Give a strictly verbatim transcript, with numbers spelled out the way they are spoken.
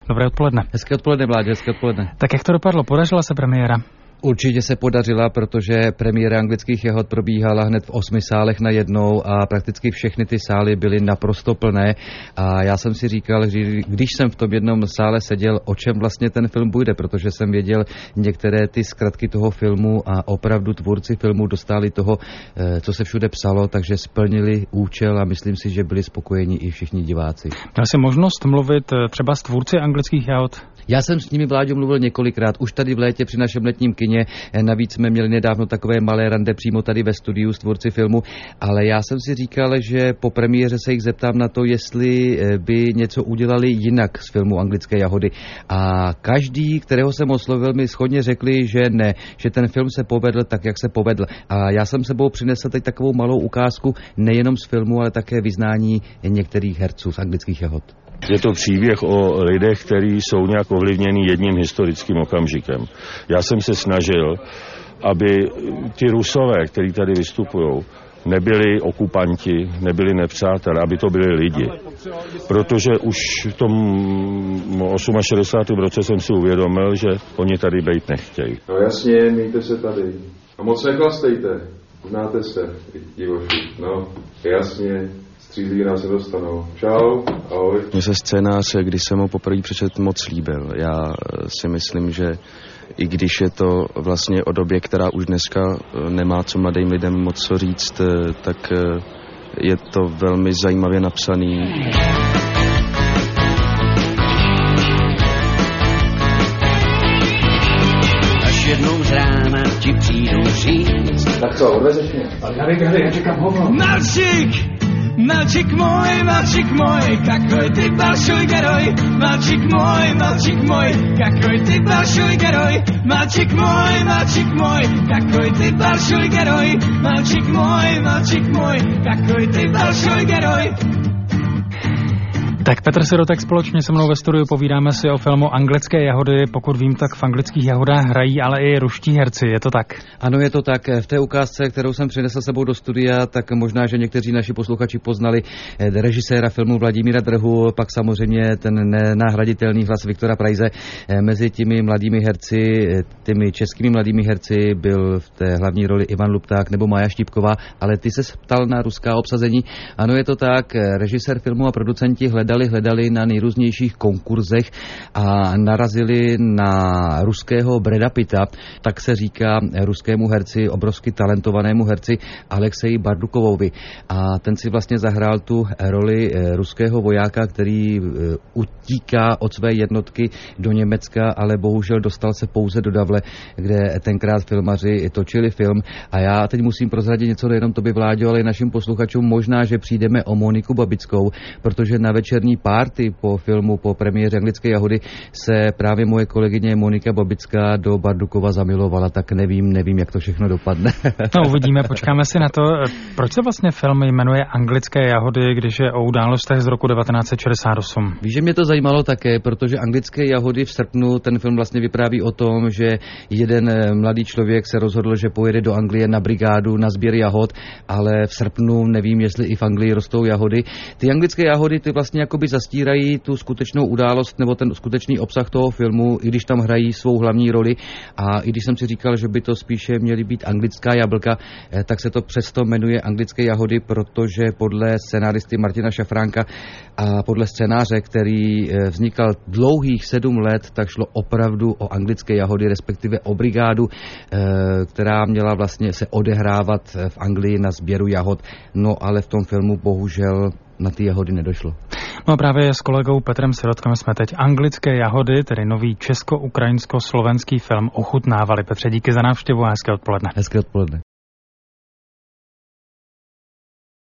Dobré odpoledne. Hezké odpoledne, Vládě, hezké odpoledne. Tak jak to dopadlo? Podařila se premiéra? Určitě se podařila, protože premiéra Anglických jahod probíhala hned v osmi sálech na jednou a prakticky všechny ty sály byly naprosto plné. A já jsem si říkal, že když jsem v tom jednom sále seděl, o čem vlastně ten film bude, protože jsem věděl některé ty zkratky toho filmu a opravdu tvůrci filmu dostali toho, co se všude psalo, takže splnili účel a myslím si, že byli spokojeni i všichni diváci. Měl jsi možnost mluvit třeba s tvůrci Anglických jahod? Já jsem s nimi, Vláďo, mluvil několikrát, už tady v létě při našem letním kině, navíc jsme měli nedávno takové malé rande přímo tady ve studiu s tvůrci filmu, ale já jsem si říkal, že po premiéře se jich zeptám na to, jestli by něco udělali jinak z filmu Anglické jahody. A každý, kterého jsem oslovil, mi shodně řekli, že ne, že ten film se povedl tak, jak se povedl. A já jsem sebou přinesl teď takovou malou ukázku nejenom z filmu, ale také vyznání některých herců z Anglických jahod. Je to příběh o lidech, kteří jsou nějak ovlivněni jedním historickým okamžikem. Já jsem se snažil, aby ty Rusové, kteří tady vystupují, nebyli okupanti, nebyli nepřátelé, aby to byli lidi. Protože už v tom šedesátém osmém roce jsem si uvědomil, že oni tady být nechtějí. No jasně, mějte se tady. A moc nechlastejte. Znáte se, divoši. No, jasně. Střízlí nás se dostanou. Čau, ahoj. Mně se scénář, když jsem ho poprvé přečet, moc líbil. Já si myslím, že i když je to vlastně o době, která už dneska nemá co mladým lidem moc co říct, tak je to velmi zajímavě napsaný. Až jednou z rána ti přijdu říct. Tak co, odvezeš mě? Ale já vím, já čekám hovno. Malčík! Malčík můj, malčík můj, kakoj ty balšuj geroj. Malčík můj, malčík můj, kakoj ty balšuj geroj. Malčík můj, malčík můj, kakoj ty balšuj geroj. Malčík můj, malčík můj, kakoj ty balšuj geroj. Tak Petr Sirotek společně se mnou ve studiu povídáme si o filmu Anglické jahody. Pokud vím, tak v Anglických jahodách hrají ale i ruští herci, je to tak? Ano, je to tak. V té ukázce, kterou jsem přinesl sebou do studia, tak možná, že někteří naši posluchači poznali režiséra filmu Vladimíra Drhu, pak samozřejmě ten nenahraditelný hlas Viktora Prajze. Mezi těmi mladými herci, těmi českými mladými herci byl v té hlavní roli Ivan Lupták nebo Maja Štípková, ale ty se ptal na ruská obsazení. Ano, je to tak. Režisér filmu a producenti hledali hledali na nejrůznějších konkurzech a narazili na ruského Brada Pitta, tak se říká ruskému herci, obrovsky talentovanému herci Alexeji Bardukovovi. A ten si vlastně zahrál tu roli ruského vojáka, který utíká od své jednotky do Německa, ale bohužel dostal se pouze do Davle, kde tenkrát filmaři točili film. A já teď musím prozradit něco nejenom tobě, Vláďo, ale i našim posluchačům. Možná, že přijdeme o Moniku Babickou, protože na večerní party po filmu, po premiéře Anglické jahody se právě moje kolegyně Monika Babická do Bardukova zamilovala, tak nevím, nevím, jak to všechno dopadne. No uvidíme, počkáme si na to. Proč se vlastně film jmenuje Anglické jahody, když je o událostech z roku devatenáct set šedesát osm? Víš, že mě to zajímalo také, protože Anglické jahody v srpnu, ten film vlastně vypráví o tom, že jeden mladý člověk se rozhodl, že pojede do Anglie na brigádu, na sběr jahod, ale v srpnu nevím, jestli i v Anglii rostou jahody. Ty anglické jahody, ty vlastně jakoby zastírají tu skutečnou událost nebo ten skutečný obsah toho filmu, i když tam hrají svou hlavní roli. A i když jsem si říkal, že by to spíše měly být anglická jablka, tak se to přesto jmenuje Anglické jahody, protože podle scenáristy Martina Šafránka a podle scénáře, který vznikal dlouhých sedm let, tak šlo opravdu o anglické jahody, respektive o brigádu, která měla vlastně se odehrávat v Anglii na sběru jahod. No ale v tom filmu bohužel na ty jahody nedošlo. No a právě s kolegou Petrem Sirotkem jsme teď Anglické jahody, tedy nový česko-ukrajinsko-slovenský film ochutnávali. Petře, díky za návštěvu a hezké odpoledne. Hezké odpoledne.